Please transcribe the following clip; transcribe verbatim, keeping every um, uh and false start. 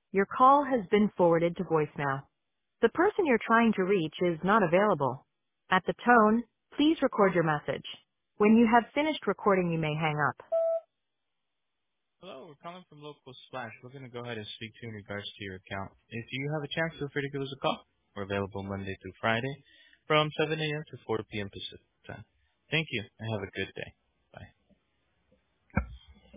Your call has been forwarded to voicemail. The person you're trying to reach is not available. At the tone, please record your message. When you have finished recording, you may hang up. Hello, we're calling from Local Splash. We're going to go ahead and speak to you in regards to your account. If you have a chance, feel free to give us a call. We're available Monday through Friday from seven a.m. to four p.m. Pacific time. Thank you, and have a good day.